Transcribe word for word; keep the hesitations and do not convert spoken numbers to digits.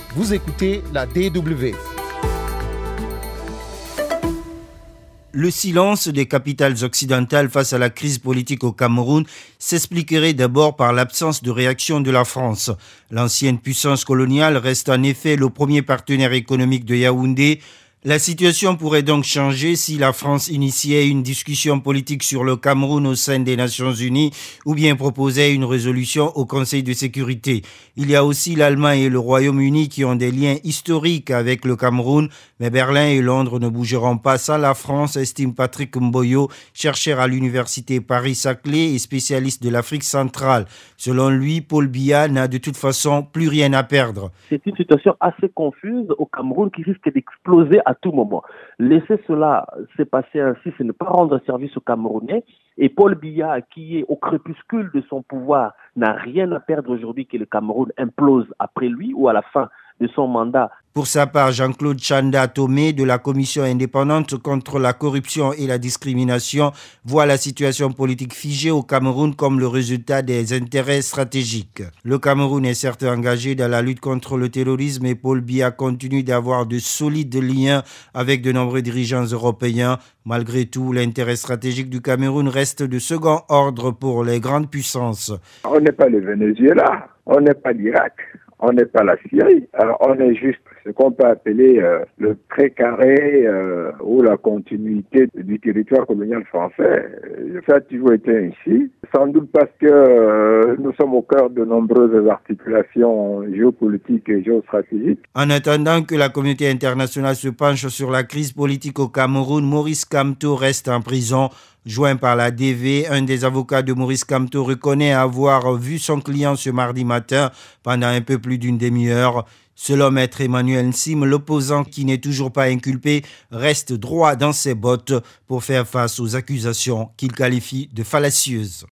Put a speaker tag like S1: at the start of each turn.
S1: Vous écoutez la D W.
S2: Le silence des capitales occidentales face à la crise politique au Cameroun s'expliquerait d'abord par l'absence de réaction de la France. L'ancienne puissance coloniale reste en effet le premier partenaire économique de Yaoundé. La situation pourrait donc changer si la France initiait une discussion politique sur le Cameroun au sein des Nations Unies ou bien proposait une résolution au Conseil de sécurité. Il y a aussi l'Allemagne et le Royaume-Uni qui ont des liens historiques avec le Cameroun, mais Berlin et Londres ne bougeront pas sans la France, estime Patrick Mboyo, chercheur à l'université Paris-Saclay et spécialiste de l'Afrique centrale. Selon lui, Paul Biya n'a de toute façon plus rien à perdre.
S3: C'est une situation assez confuse au Cameroun qui risque d'exploser à tout moment. Laisser cela se passer ainsi, c'est ne pas rendre service aux Camerounais. Et Paul Biya, qui est au crépuscule de son pouvoir, n'a rien à perdre aujourd'hui que le Cameroun implose après lui ou à la fin de son mandat.
S2: Pour sa part, Jean-Claude Chanda Tomé de la Commission indépendante contre la corruption et la discrimination voit la situation politique figée au Cameroun comme le résultat des intérêts stratégiques. Le Cameroun est certes engagé dans la lutte contre le terrorisme et Paul Biya continue d'avoir de solides liens avec de nombreux dirigeants européens. Malgré tout, l'intérêt stratégique du Cameroun reste de second ordre pour les grandes puissances.
S4: On n'est pas le Venezuela, on n'est pas l'Irak. On n'est pas la Syrie, alors on est juste ce qu'on peut appeler euh, le trait carré euh, ou la continuité du territoire colonial français. Ça a toujours été ainsi, sans doute parce que euh, nous sommes au cœur de nombreuses articulations géopolitiques et géostratégiques.
S2: En attendant que la communauté internationale se penche sur la crise politique au Cameroun, Maurice Kamto reste en prison. Joint par la D V, un des avocats de Maurice Kamto reconnaît avoir vu son client ce mardi matin pendant un peu plus d'une demi-heure. Selon maître Emmanuel Nsim, l'opposant qui n'est toujours pas inculpé reste droit dans ses bottes pour faire face aux accusations qu'il qualifie de fallacieuses.